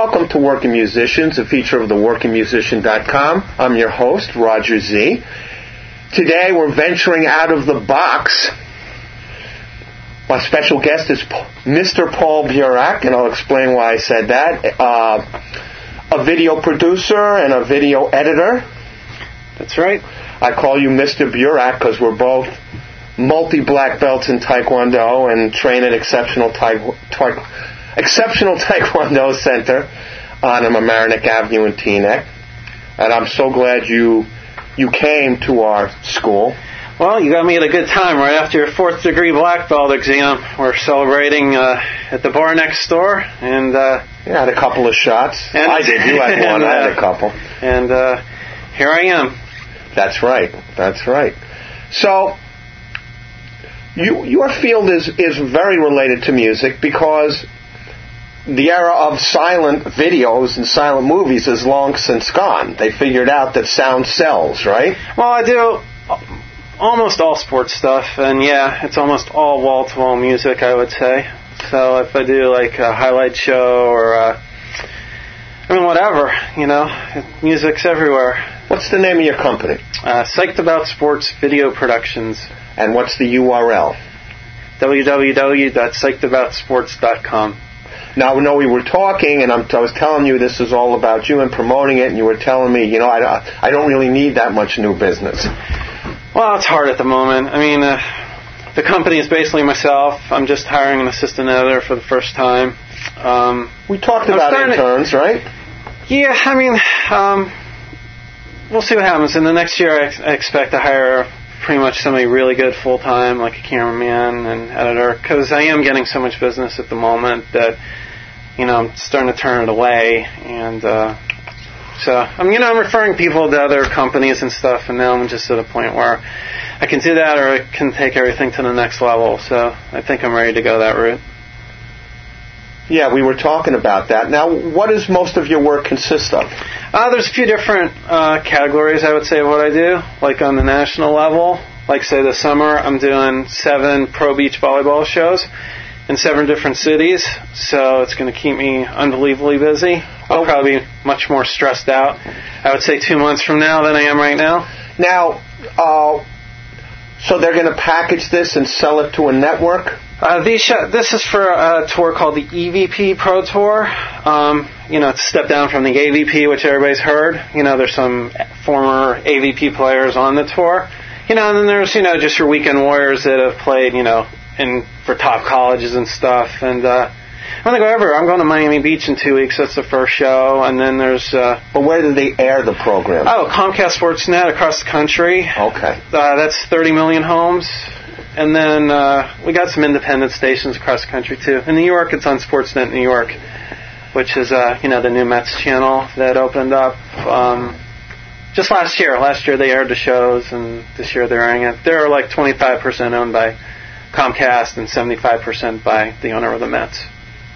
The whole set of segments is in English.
Welcome to Working Musicians, a feature of theworkingmusician.com. I'm your host, Roger Z. Today we're venturing out of the box. My special guest is Mr. Paul Burak, and I'll explain why I said that. A video producer and a video editor. That's right. I call you Mr. Burak because we're both multi-black belts in Taekwondo and train at Exceptional Taekwondo Center on Mamaroneck Avenue in Teaneck. And I'm so glad you came to our school. Well, you got me at a good time right after your 4th degree black belt exam. We're celebrating at the bar next door, and I had a couple of shots. I did. You had one. I had a couple. And here I am. That's right. So your field is very related to music because the era of silent videos and silent movies is long since gone. They figured out that sound sells, right? Well, I do almost all sports stuff, and yeah, it's almost all wall-to-wall music, I would say. So if I do like a highlight show or, whatever, music's everywhere. What's the name of your company? Psyched About Sports Video Productions. And what's the URL? www.psychedaboutsports.com. Now, we were talking, and I was telling you this is all about you and promoting it, and you were telling me, I don't really need that much new business. Well, it's hard at the moment. The company is basically myself. I'm just hiring an assistant editor for the first time. We talked about interns, right? Yeah, we'll see what happens. In the next year, I expect to hire pretty much somebody really good full-time, like a cameraman and editor, because I am getting so much business at the moment that, I'm starting to turn it away. And so, I'm referring people to other companies and stuff, and now I'm just at a point where I can do that or I can take everything to the next level. So I think I'm ready to go that route. Yeah, we were talking about that. Now, what does most of your work consist of? There's a few different categories, I would say, of what I do. Like on the national level, like say this summer, I'm doing 7 pro beach volleyball shows in 7 different cities. So it's going to keep me unbelievably busy. I'll probably be much more stressed out, I would say, 2 months from now than I am right now. Now, so they're going to package this and sell it to a network? This is for a tour called the EVP Pro Tour. It's a step down from the AVP, which everybody's heard. There's some former AVP players on the tour. And then there's, just your weekend warriors that have played, for top colleges and stuff. And I'm going to go everywhere. I'm going to Miami Beach in 2 weeks. That's the first show. And then there's... But where do they air the program? Oh, Comcast Sportsnet across the country. Okay. That's 30 million homes. And then we got some independent stations across the country, too. In New York, it's on Sportsnet New York, which is, the new Mets channel that opened up just last year. Last year they aired the shows, and this year they're airing it. They're like 25% owned by Comcast and 75% by the owner of the Mets.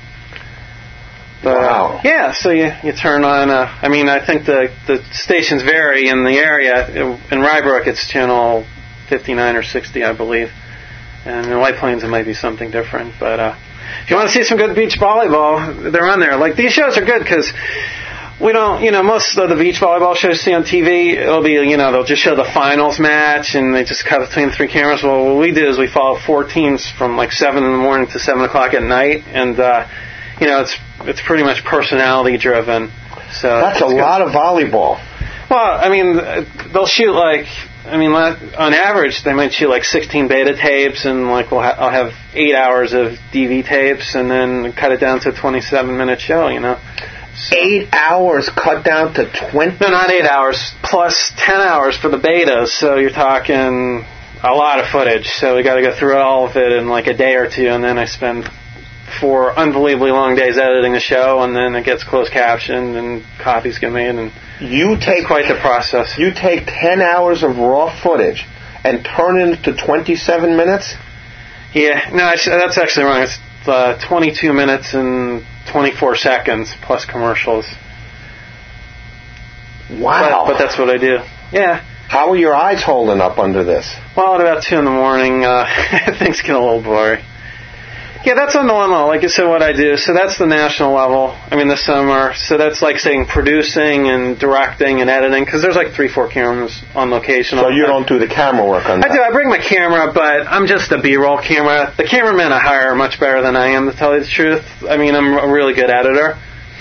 But, wow. Yeah, so you turn on... I think the stations vary in the area. In Rye Brook, it's channel 59 or 60, I believe. And in White Plains, it might be something different. But if you want to see some good beach volleyball, they're on there. Like, these shows are good because we don't, most of the beach volleyball shows you see on TV, it'll be, they'll just show the finals match and they just cut between the 3 cameras. Well, what we do is we follow 4 teams from like 7 in the morning to 7 o'clock at night. And, it's pretty much personality driven. So that's a lot of volleyball. Well, they'll shoot on average, they might shoot like 16 beta tapes, and I'll have 8 hours of DV tapes, and then cut it down to a 27-minute show. So, 8 hours cut down to 20? No, not 8 hours, plus 10 hours for the betas. So you're talking a lot of footage. So we got to go through all of it in like a day or two, and then I spend 4 unbelievably long days editing the show, and then it gets closed captioned and copies get made, and it's quite the process. You take 10 hours of raw footage and turn it into 27 minutes? Yeah, no, that's actually wrong. It's 22 minutes and 24 seconds plus commercials. Wow. But that's what I do. Yeah. How are your eyes holding up under this? Well, at about 2 in the morning, things get a little blurry. Yeah, that's a normal, like you said, what I do. So that's the national level. I mean, this summer. So that's like saying producing and directing and editing, because there's like 3-4 cameras on location. So you don't do the camera work on that? I do. I bring my camera, but I'm just a B-roll camera. The cameramen I hire are much better than I am, to tell you the truth. I mean, I'm a really good editor.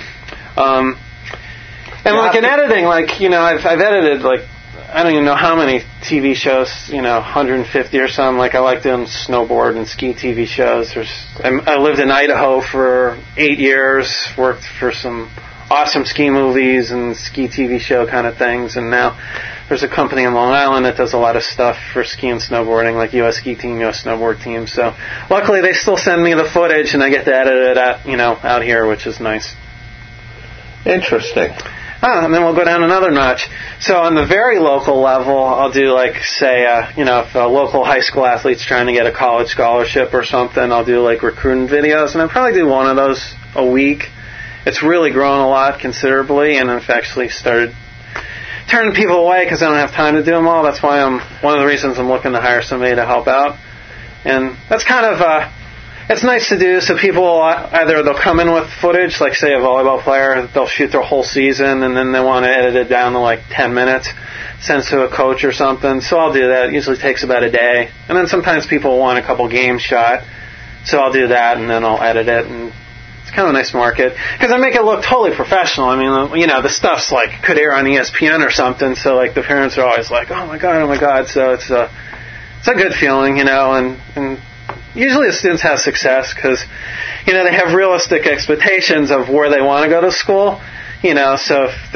And like in editing, like, you know, I've edited like, I don't even know how many TV shows, you know, 150 or something. Like, I like doing snowboard and ski TV shows. I lived in Idaho for 8 years, worked for some awesome ski movies and ski TV show kind of things, and now there's a company in Long Island that does a lot of stuff for ski and snowboarding, like U.S. Ski Team, U.S. Snowboard Team. So luckily they still send me the footage, and I get to edit it out here, which is nice. Interesting. And then we'll go down another notch. So on the very local level, I'll do like, say, if a local high school athlete's trying to get a college scholarship or something, I'll do like recruiting videos, and I probably do one of those a week. It's really grown a lot considerably, and I've actually started turning people away because I don't have time to do them all. That's why one of the reasons I'm looking to hire somebody to help out. And that's kind of, it's nice to do, so people either they'll come in with footage, like say a volleyball player, they'll shoot their whole season and then they want to edit it down to like 10 minutes, send it to a coach or something. So I'll do that. It usually takes about a day. And then sometimes people want a couple games shot, so I'll do that and then I'll edit it, and it's kind of a nice market because I make it look totally professional. I mean, you know, the stuff's like could air on ESPN or something, so like the parents are always like, oh my god. So it's a good feeling, you know, and usually the students have success because, you know, they have realistic expectations of where they want to go to school, you know, so if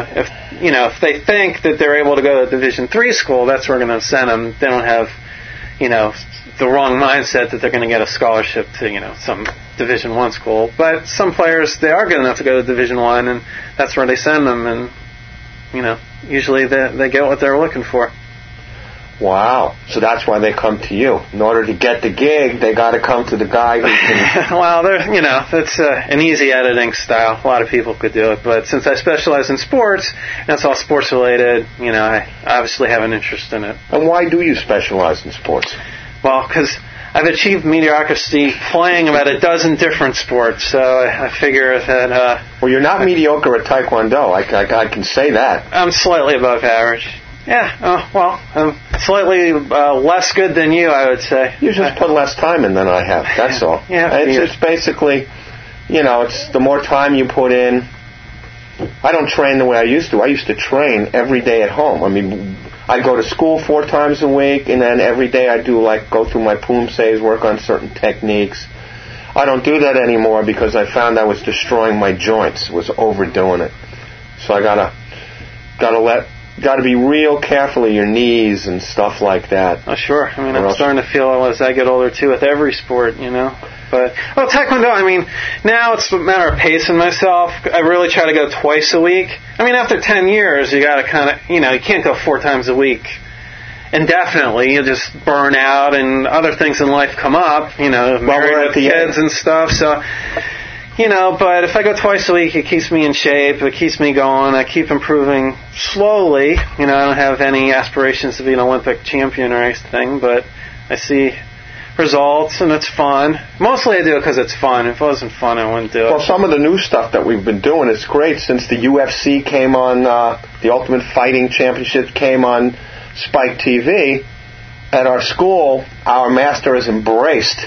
they think that they're able to go to Division III school, that's where we're going to send them. They don't have, you know, the wrong mindset that they're going to get a scholarship to, you know, some Division I school. But some players, they are good enough to go to Division I, and that's where they send them, and, you know, usually they get what they're looking for. Wow. So that's why they come to you. In order to get the gig, they got to come to the guy who can... Well, that's an easy editing style. A lot of people could do it. But since I specialize in sports, and it's all sports related, you know, I obviously have an interest in it. And why do you specialize in sports? Well, because I've achieved mediocrity playing about a dozen different sports, so I figure that... well, you're not mediocre at Taekwondo. I can say that. I'm slightly above average. Yeah, I'm slightly less good than you, I would say. You just put less time in than I have, that's all. Yeah. It's basically, you know, it's the more time you put in. I don't train the way I used to. I used to train every day at home. I mean, I go to school 4 times a week, and then every day I do, like, go through my poomsays, work on certain techniques. I don't do that anymore because I found I was destroying my joints, was overdoing it. So I got to be real careful of your knees and stuff like that. Oh, sure. I mean, I'm starting to feel as I get older, too, with every sport, you know. But, well, Taekwondo, I mean, now it's a matter of pacing myself. I really try to go twice a week. I mean, after 10 years, you got to kind of, you know, you can't go 4 times a week indefinitely. You'll just burn out, and other things in life come up, you know, married with kids and stuff, so... You know, but if I go twice a week, it keeps me in shape, it keeps me going, I keep improving slowly. You know, I don't have any aspirations to be an Olympic champion or anything, but I see results, and it's fun. Mostly I do it because it's fun. If it wasn't fun, I wouldn't do it. Well, some of the new stuff that we've been doing is great. Since the UFC came on, the Ultimate Fighting Championship came on Spike TV, at our school, our master has embraced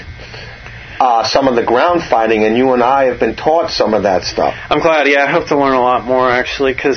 some of the ground fighting, and you and I have been taught some of that stuff. I'm glad. Yeah, I hope to learn a lot more, actually, because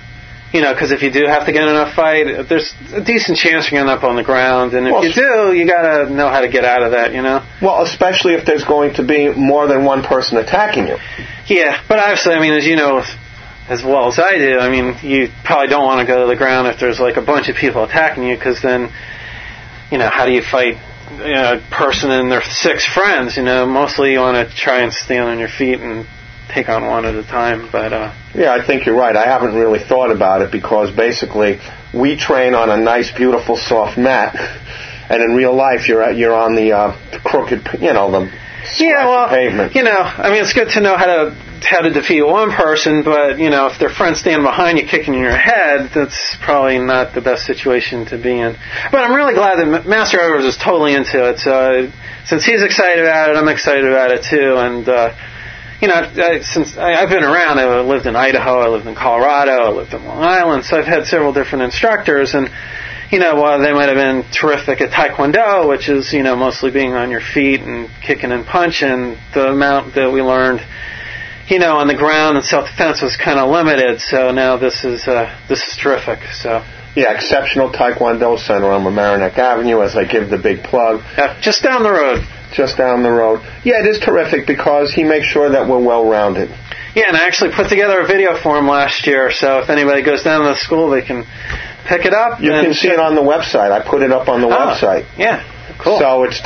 if you do have to get in a fight, there's a decent chance you're going to end up on the ground, and if you do, you got to know how to get out of that, you know? Well, especially if there's going to be more than one person attacking you. Yeah, but obviously, I mean, as you know, as well as I do, I mean, you probably don't want to go to the ground if there's like a bunch of people attacking you, because then, you know, how do you fight a person and their 6 friends? You know, mostly you want to try and stand on your feet and take on one at a time. But yeah, I think you're right. I haven't really thought about it because basically we train on a nice, beautiful, soft mat, and in real life you're on the crooked, you know, the pavement. You know, I mean, it's good to know how to how to defeat one person, but, if their friends stand behind you kicking in your head, that's probably not the best situation to be in. But I'm really glad that Master Edwards is totally into it. So since he's excited about it, I'm excited about it too. And, since I've been around, I lived in Idaho, I lived in Colorado, I lived in Long Island, so I've had several different instructors, and while they might have been terrific at Taekwondo, which is, mostly being on your feet and kicking and punching, the amount that we learned, on the ground and self-defense was kind of limited. So now this is terrific. So yeah, Exceptional Taekwondo Center on Mamaroneck Avenue, as I give the big plug. Just down the road. Just down the road. Yeah, it is terrific because he makes sure that we're well-rounded. Yeah, and I actually put together a video for him last year, so if anybody goes down to the school, they can pick it up. You can see it on the website. I put it up on the website. Yeah, cool. So it's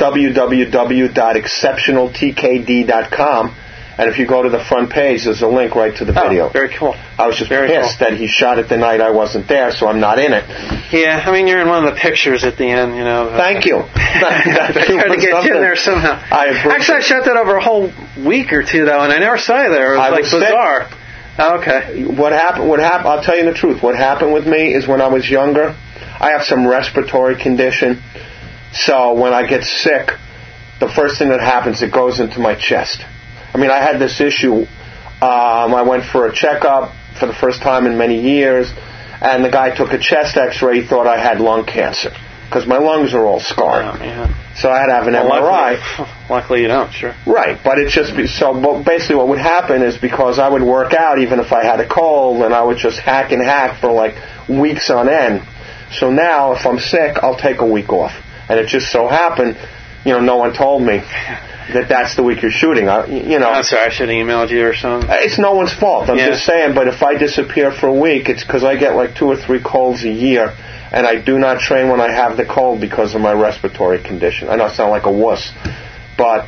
www.exceptionaltkd.com, and if you go to the front page, there's a link right to the video. Very cool. I was just pissed that he shot it the night I wasn't there, so I'm not in it. Yeah, I mean, you're in one of the pictures at the end, Thank you. I tried to get you in there somehow. Actually, I shot that over a whole week or two, though, and I never saw you there. It was bizarre. Oh, okay. What happened? I'll tell you the truth. What happened with me is when I was younger, I have some respiratory condition. So when I get sick, the first thing that happens, it goes into my chest. I mean, I had this issue. I went for a checkup for the first time in many years, and the guy took a chest X-ray. He thought I had lung cancer because my lungs are all scarred. Oh, yeah. So I had to have an MRI. Luckily you don't, sure. Right, but it's just basically what would happen is because I would work out even if I had a cold, and I would just hack for like weeks on end. So now if I'm sick, I'll take a week off. And it just so happened, no one told me that's the week you're shooting. I'm sorry, I should have emailed you or something. It's no one's fault. I'm just saying, but if I disappear for a week, it's because I get like 2 or 3 colds a year, and I do not train when I have the cold because of my respiratory condition. I know I sound like a wuss, but,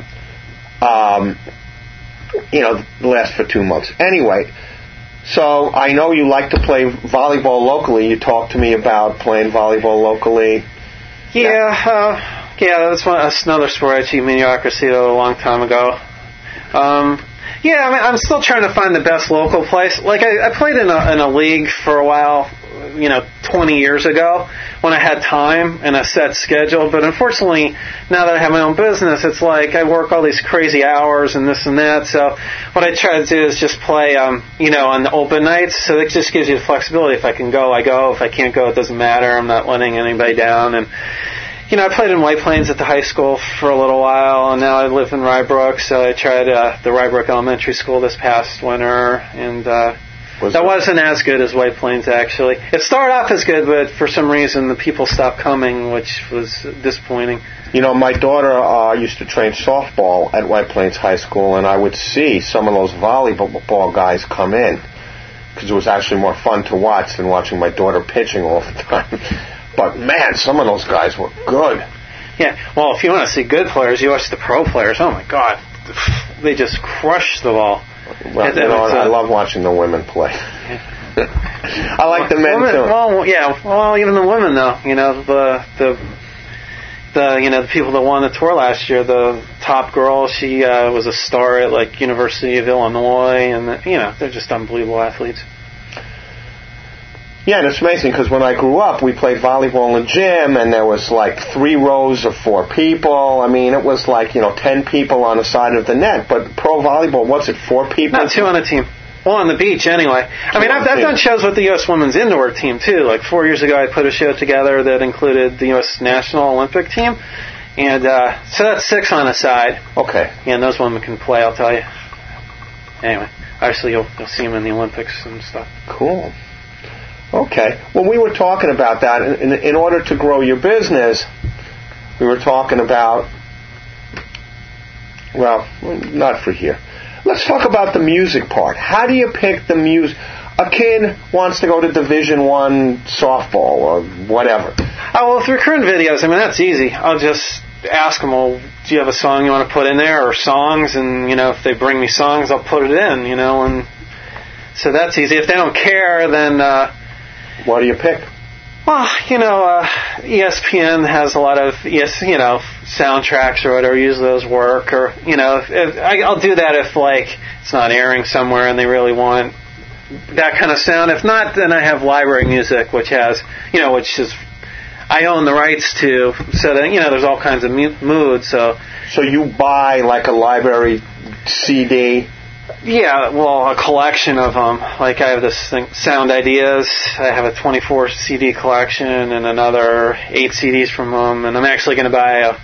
it lasts for 2 months. Anyway, so I know you like to play volleyball locally. You talked to me about playing volleyball locally. Yeah, that's another sport I achieved mediocrity a long time ago. I'm still trying to find the best local place. Like I played in a league for a while, 20 years ago when I had time and a set schedule. But unfortunately, now that I have my own business, it's like I work all these crazy hours and this and that. So what I try to do is just play, on the open nights. So it just gives you the flexibility. If I can go, I go. If I can't go, it doesn't matter. I'm not letting anybody down. And I played in White Plains at the high school for a little while, and now I live in Rybrook, so I tried the Rybrook Elementary School this past winter, and that wasn't as good as White Plains, actually. It started off as good, but for some reason the people stopped coming, which was disappointing. My daughter used to train softball at White Plains High School, and I would see some of those volleyball guys come in, because it was actually more fun to watch than watching my daughter pitching all the time. But, man, some of those guys were good. Yeah, well, if you want to see good players, you watch the pro players. Oh, my God. They just crush the ball. Well, I love watching the women play. I like the men, too. Well, even the women, though. The people that won the tour last year, the top girl, she was a star at, University of Illinois, and, they're just unbelievable athletes. Yeah, and it's amazing because when I grew up, we played volleyball in the gym, and there was 3 rows of 4 people. I mean, it was 10 people on the side of the net. But pro volleyball, what's it, 4 people? No, 2 on a team. Well, on the beach, anyway. I mean, I've done shows with the U.S. women's indoor team, too. 4 years ago, I put a show together that included the U.S. National Olympic team. And so that's 6 on a side. Okay. And those women can play, I'll tell you. Anyway, obviously you'll see them in the Olympics and stuff. Cool. Okay. Well, we were talking about that. In order to grow your business, we were talking about, not for here. Let's talk about the music part. How do you pick the music? A kid wants to go to Division I softball or whatever. Oh, well, with recruiting videos, that's easy. I'll just ask them, do you have a song you want to put in there or songs? And, if they bring me songs, I'll put it in, and so that's easy. If they don't care, then... What do you pick? Well, ESPN has a lot of soundtracks or whatever. Usually those work, or I'll do that if it's not airing somewhere and they really want that kind of sound. If not, then I have library music, which has which is I own the rights to, so that there's all kinds of moods. So you buy like a library CD. Yeah, well, a collection of them. Like I have this thing, Sound Ideas. I have a 24 CD collection and another 8 CDs from them. And I'm actually going to buy a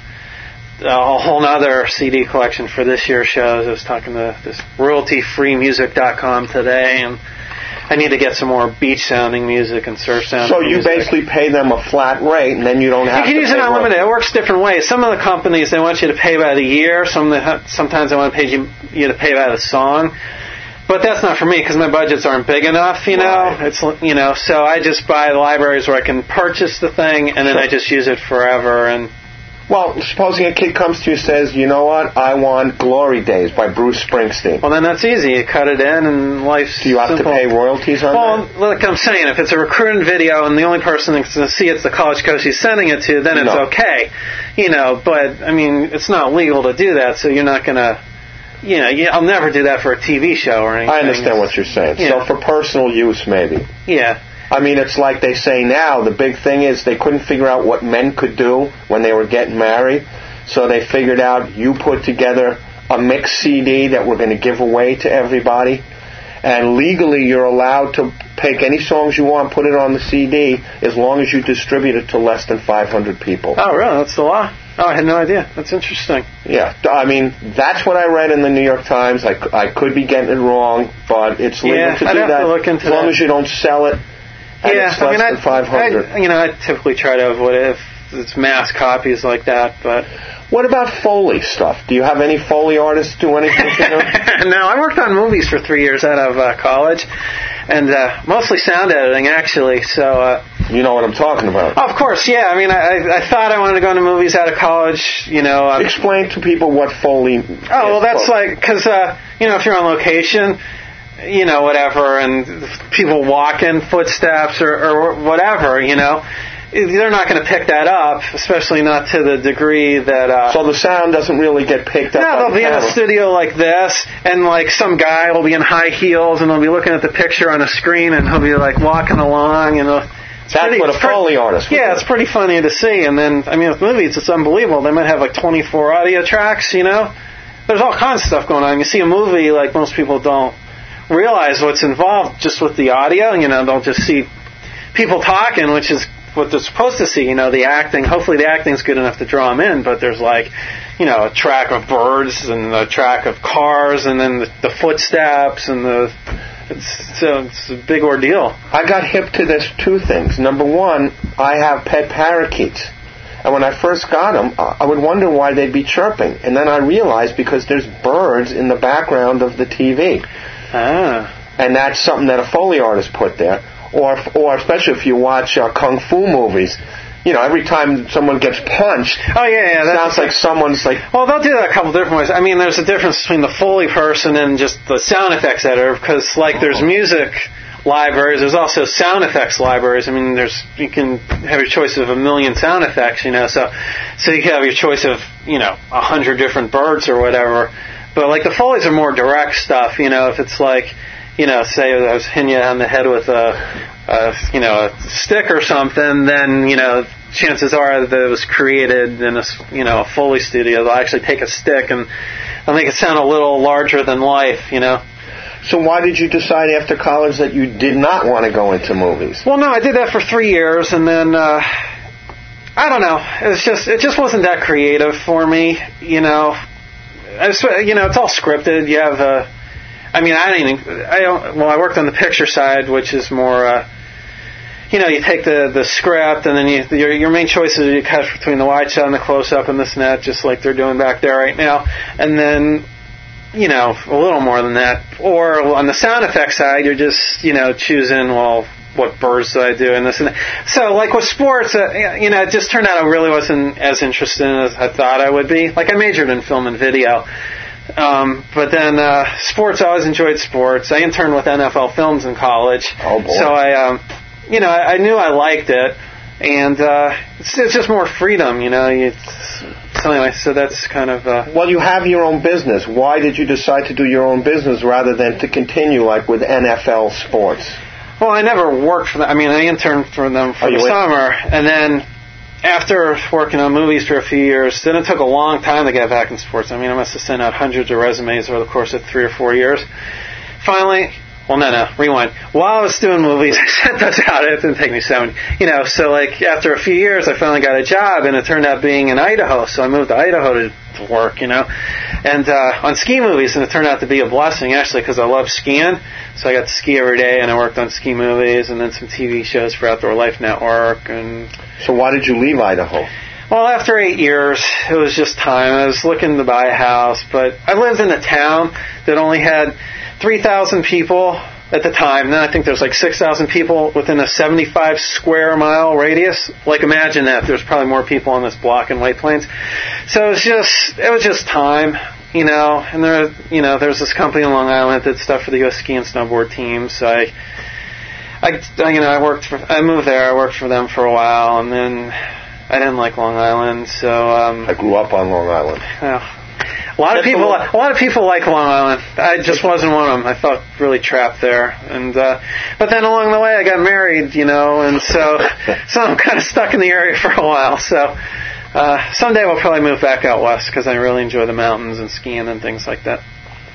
whole other CD collection for this year's shows. I was talking to this royaltyfreemusic.com today, and I need to get some more beach-sounding music and surf-sounding So you music. Basically pay them a flat rate, and then you don't have to pay. You can use it unlimited. It works different ways. Some of the companies, they want you to pay by the year. Sometimes they want to pay you to pay by the song. But that's not for me because my budgets aren't big enough, Right. It's so I just buy libraries where I can purchase the thing, and then I just use it forever. And well, supposing a kid comes to you and says, you know what, I want Glory Days by Bruce Springsteen. Well, then that's easy. You cut it in, and life's Do you have simple. to pay royalties on that? Well, like I'm saying, if it's a recruiting video and the only person that's going to see it's the college coach he's sending it to, then it's okay. But, I mean, it's not legal to do that, so you're not going to, I'll never do that for a TV show or anything. I understand what you're saying. Yeah. So for personal use, maybe. Yeah. I mean, it's like they say now, the big thing is they couldn't figure out what men could do when they were getting married, so they figured out you put together a mixed CD that we're going to give away to everybody, and legally you're allowed to pick any songs you want, put it on the CD, as long as you distribute it to less than 500 people. Oh, really? That's the law? Oh, I had no idea. That's interesting. Yeah, I mean, that's what I read in the New York Times. I could be getting it wrong, but it's legal to do I'd have that to look into as long that. as you don't sell it. And it's less than 500. I typically try to avoid it if it's mass copies like that, but... What about Foley stuff? Do you have any Foley artists do anything to them? No, I worked on movies for 3 years out of college, and mostly sound editing, actually, so... You know what I'm talking about. Of course, yeah. I mean, I thought I wanted to go into movies out of college, Explain to people what Foley is. Oh, well, that's because, if you're on location... whatever, and people walk in footsteps or whatever, they're not going to pick that up, especially not to the degree that... So the sound doesn't really get picked up. No, they'll be in a studio like this, and some guy will be in high heels, and they'll be looking at the picture on a screen, and he'll be walking along, That's what a Foley artist would do. It's pretty funny to see, and then, I mean, with movies, it's unbelievable. They might have 24 audio tracks, There's all kinds of stuff going on. You see a movie, most people don't realize what's involved just with the audio. They'll just see people talking, which is what they're supposed to see. The acting. Hopefully, the acting's good enough to draw them in. But there's a track of birds and a track of cars, and then the footsteps and it's a big ordeal. I got hip to this 2 things. Number one, I have pet parakeets. And when I first got them, I would wonder why they'd be chirping. And then I realized because there's birds in the background of the TV. And that's something that a Foley artist put there. Or especially if you watch Kung Fu movies, every time someone gets punched, it sounds like someone's Well, they'll do that a couple different ways. I mean, there's a difference between the Foley person and just the sound effects editor, because there's music libraries, there's also sound effects libraries. I mean, you can have your choice of 1 million sound effects, so you can have your choice of 100 different birds or whatever. But the Foleys are more direct stuff. If it's say I was hitting you on the head with a stick or something, then chances are that it was created in a Foley studio. They'll actually take a stick and they'll make it sound a little larger than life. So why did you decide after college that you did not want to go into movies? Well, no, I did that for 3 years, and then I don't know. It just wasn't that creative for me. It's all scripted. You have I worked on the picture side, which is more, you take the script, and then your main choice is you cut between the wide shot and the close-up and this and that, just like they're doing back there right now. And then, a little more than that. Or on the sound effects side, you're just, choosing, what birds do I do and this and that. So, with sports, it just turned out I really wasn't as interested in it as I thought I would be. I majored in film and video. But then sports, I always enjoyed sports. I interned with NFL Films in college. Oh, boy. So I knew I liked it. And it's just more freedom, you know. So anyway, so that's kind of... Well, you have your own business. Why did you decide to do your own business rather than to continue like with NFL sports? Well, I never worked for them. I mean, I interned for them for the summer, and then after working on movies for a few years, then it took a long time to get back in sports. I mean, I must have sent out hundreds of resumes over the course of 3 or 4 years. Finally, rewind. While I was doing movies, I sent those out. It didn't take me 7. You know, so like after a few years, I finally got a job, and it turned out being in Idaho. So I moved to Idaho to work, you know, and on ski movies, and it turned out to be a blessing actually because I love skiing. So I got to ski every day, and I worked on ski movies, and then some TV shows for Outdoor Life Network. And so, why did you leave Idaho? Well, after 8 years, it was just time. I was looking to buy a house, but I lived in a town that only had 3,000 people at the time. Then I think there's like 6,000 people within a 75 square mile radius. Like imagine that. There's probably more people on this block in White Plains. So it was just time, you know. And there's this company in Long Island that did stuff for the U.S. ski and snowboard teams. So I moved there. I worked for them for a while, and then I didn't like Long Island. So I grew up on Long Island. A lot of people like Long Island. I just wasn't one of them. I felt really trapped there. And but then along the way I got married, you know, and so I'm kind of stuck in the area for a while. So someday we'll probably move back out west because I really enjoy the mountains and skiing and things like that.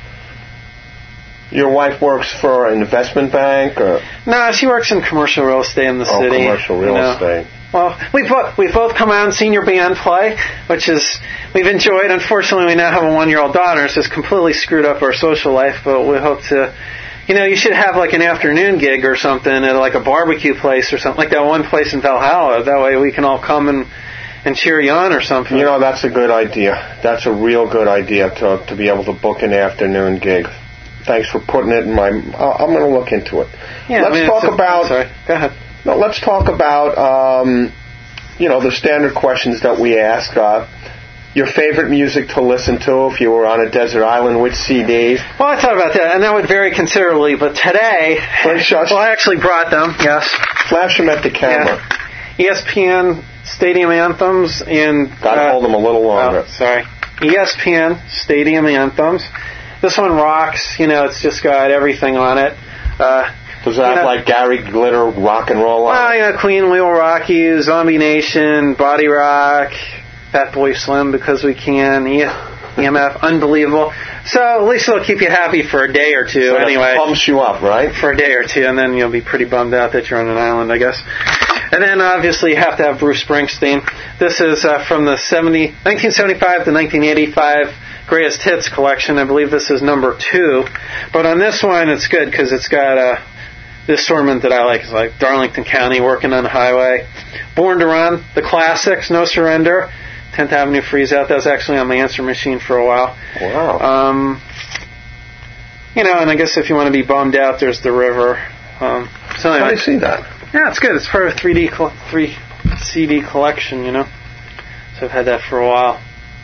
Your wife works for an investment bank, or? No, she works in commercial real estate in the city. Oh, commercial real estate. Well, we've both come out and seen your band play, which is we've enjoyed. Unfortunately, we now have a 1-year-old daughter, so it's completely screwed up our social life. But we hope to, you know, you should have like an afternoon gig or something at like a barbecue place or something like that one place in Valhalla. That way we can all come and cheer you on or something. You know, that's a good idea. That's a real good idea to be able to book an afternoon gig. Thanks for putting it in my. I'm going to look into it. Yeah, let's talk about. Sorry, go ahead. No, let's talk about the standard questions that we ask. Your favorite music to listen to if you were on a desert island, which CDs? Well, I thought about that, and that would vary considerably. But today, I actually brought them. Yes, flash them at the camera. Yeah. ESPN Stadium Anthems and. Gotta hold them a little longer. Oh, sorry. ESPN Stadium Anthems. This one rocks. You know, it's just got everything on it. Does that have like Gary Glitter rock and roll on it? Well, you know, Queen, We Will Rock You, Zombie Nation, Body Rock, Fatboy Slim, Because We Can, EMF, Unbelievable. So at least it'll keep you happy for a day or two. So anyway, pumps you up, right? For a day or two, and then you'll be pretty bummed out that you're on an island, I guess. And then obviously you have to have Bruce Springsteen. This is from the 1975 to 1985 Greatest Hits collection. I believe this is number 2. But on this one, it's good because it's got the assortment that I like. It's like Darlington County, Working on the Highway, Born to Run, the classics, No Surrender, 10th Avenue Freeze Out. That was actually on my answer machine for a while. Wow. And I guess if you want to be bummed out, there's The River. So anyway, I see that. Yeah, it's good. It's part of a 3 CD collection, you know. So I've had that for a while.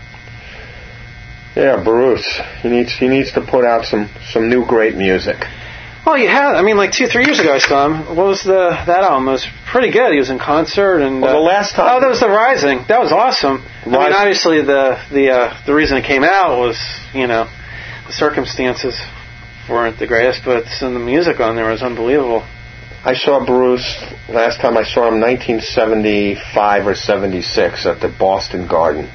Yeah, Bruce. He needs to put out some new great music. Well, you have. I mean, like 2-3 years ago I saw him. What was that album? It was pretty good. He was in concert and. Well, the last time. Oh, that was The Rising. That was awesome. I mean, obviously the reason it came out was, you know, the circumstances weren't the greatest, but the music on there was unbelievable. I saw Bruce last time. I saw him 1975 or 76 at the Boston Garden.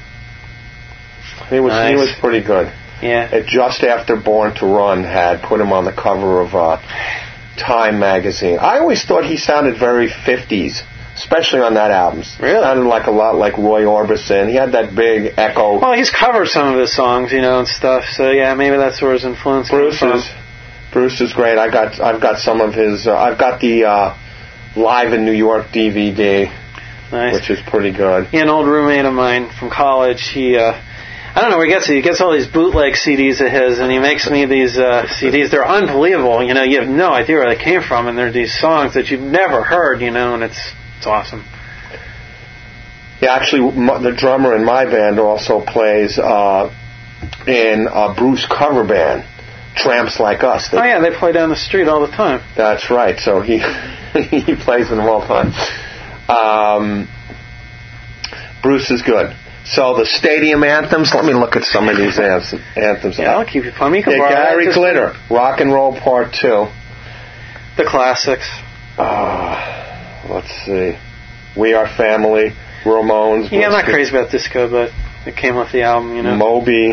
He was pretty good. Yeah. Just after Born to Run had put him on the cover of Time magazine. I always thought he sounded very 50s, especially on that album. Really? Sounded like a lot like Roy Orbison. He had that big echo. Well, he's covered some of his songs, you know, and stuff. So yeah, maybe that's where his influence came from. Bruce is great. I've got some of his. I've got the Live in New York DVD, nice, which is pretty good. Yeah, an old roommate of mine from college. He. I don't know where he gets it. He gets all these bootleg CDs of his, and he makes me these CDs. They're unbelievable. You know, you have no idea where they came from, and they're these songs that you've never heard, you know, and it's awesome. Yeah, actually, the drummer in my band also plays in a Bruce cover band, Tramps Like Us. Oh, yeah, they play down the street all the time. That's right. So he plays in them all the time. Bruce is good. So the stadium anthems, let me look at some of these anthems. Yeah, I'll keep you plumbed. You can borrow Gary that. Glitter, Rock and Roll Part 2. The classics. Let's see. We Are Family, Ramones. Yeah, I'm not crazy about disco, but it came with the album, you know. Moby.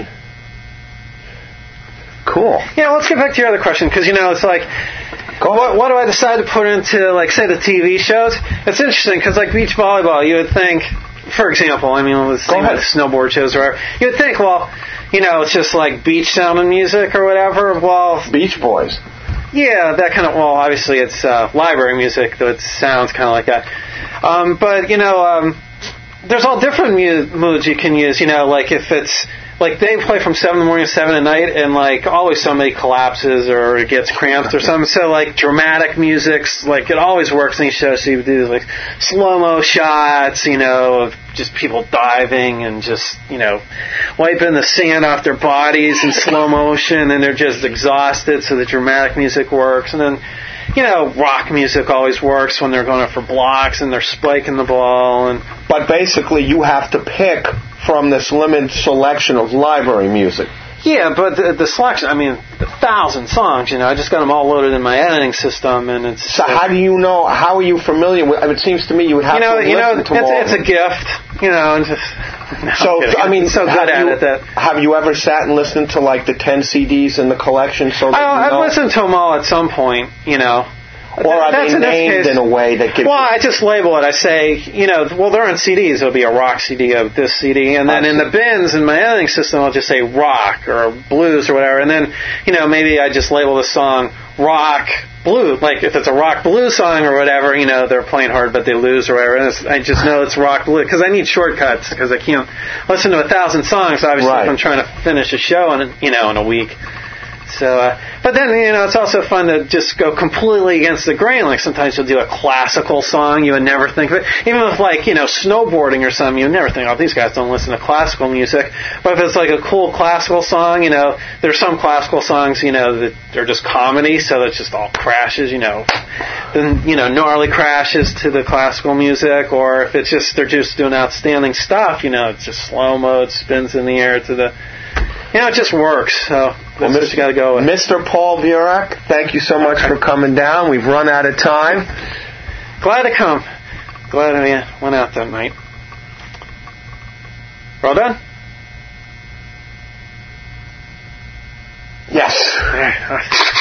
Cool. Yeah, let's get back to your other question, because, you know, it's like, what do I decide to put into, like, say, the TV shows? It's interesting, because, like, beach volleyball, you would think, for example, I mean, let's say with snowboard shows or whatever, you would think, well, you know, it's just like beach sounding music or whatever. Well, Beach Boys. Yeah, that kind of, well, obviously it's library music, though it sounds kind of like that. But, you know, there's all different moods you can use, you know, like if it's, like they play from 7 in the morning to 7 at night, and like always somebody collapses or gets cramped or something. So like dramatic music's like it always works in these shows. So you do like slow-mo shots, you know, of just people diving and just, you know, wiping the sand off their bodies in slow motion, and they're just exhausted. So the dramatic music works, and then, you know, rock music always works when they're going up for blocks and they're spiking the ball. But basically, you have to pick from this limited selection of library music. Yeah, but the selection, I mean, 1,000 songs, you know, I just got them all loaded in my editing system, and it's... So how do you know, how are you familiar with, it seems to me you would have to listen to all it's a gift, you know, and just... No, so, I mean, so good at it that... Have you ever sat and listened to, like, the 10 CDs in the collection so that I've listened to them all at some point, you know. Or are they named in a way that gives... Well, I just label it. I say, you know, well, they're on CDs. There'll be a rock CD of this CD. And then in the bins in my editing system, I'll just say rock or blues or whatever. And then, you know, maybe I just label the song rock blues. Like if it's a rock blues song or whatever, you know, they're playing hard but they lose or whatever. And I just know it's rock blues. Because I need shortcuts. Because I can't listen to 1,000 songs, obviously, if I'm trying to finish a show in a week. So, but then, you know, it's also fun to just go completely against the grain. Like sometimes you'll do a classical song, you would never think of it. Even with like, you know, snowboarding or something, you would never think, oh, these guys don't listen to classical music. But if it's like a cool classical song, you know, there's some classical songs, you know, that they're just comedy, so it's just all crashes, you know. Then, you know, gnarly crashes to the classical music, or if it's just, they're just doing outstanding stuff, you know, it's just slow-mo, it spins in the air to the... You know, it just works, so that's what you got to go with. Mr. Paul Burak, thank you so much for coming down. We've run out of time. Glad to come. Glad I went out that night. Well done? Yes. All right.